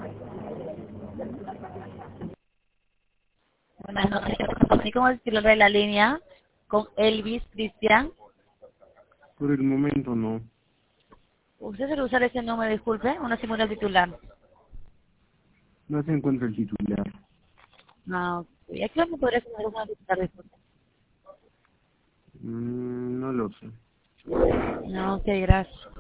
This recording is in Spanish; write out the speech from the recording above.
Buenas noches, así como el titular de la línea con Elvis Cristian. Por el momento no. ¿Usted suele usar ese nombre, disculpe? ¿O no se encuentra el titular? No se encuentra el titular. No, ¿y a qué hora me podría comer una titular, disculpe? No lo sé. No, ok, gracias.